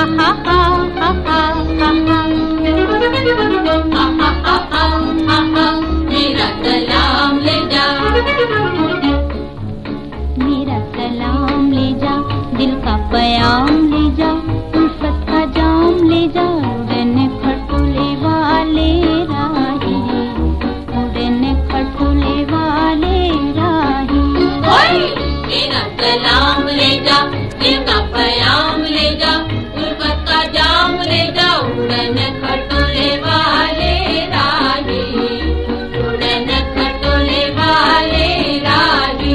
मेरा सलाम ले जा, मेरा सलाम ले जा, दिल का प्याम ले जा, उल्फत का जाम ले जा, उड़ने खटोले वाले राही, उड़ने खटोले वाले राही। मेरा सलाम ले जा, दिल का प्याम ले जा, उल्फत का जाम ले जा, उड़ने खटोले वाले राही, उड़ने खटोले वाले राही।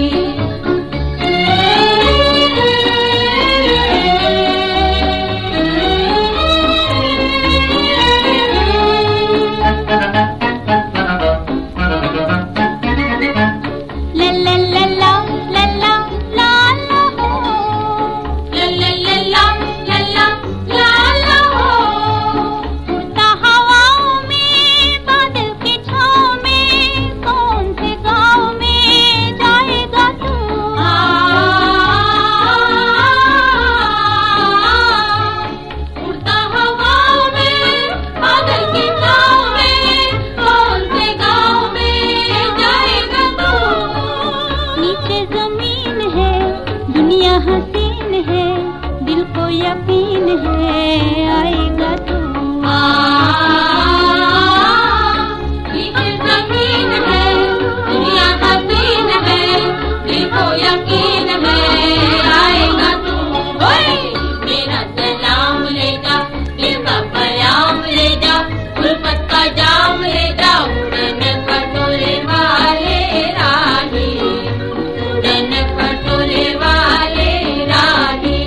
हसीन है, दिल को यकीन है, आएगा तू। जमीन है, दुनिया हसीन है, दिल को यकीन है, आएगा तू। मेरा सलाम ले जा, दिल का प्याम ले जा, उल्फत का जाम ले जा, उड़ने खटोले वाले राही, उड़ने खटोले वाले राही।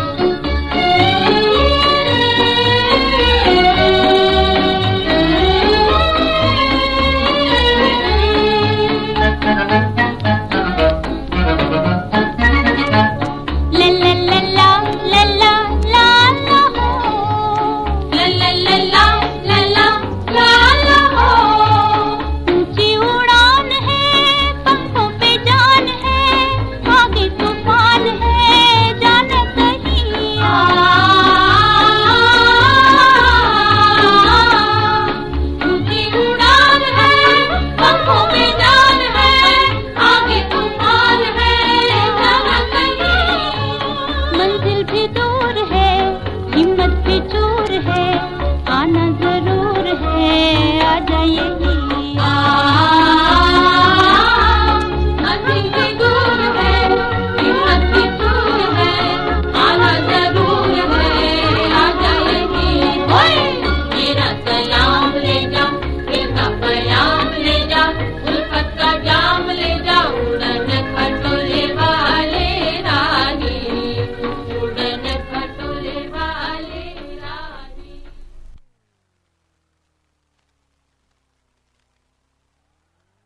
मंजिल भी दूर है, हिम्मत भी चूर है, आना जरूर है, आ जाइए।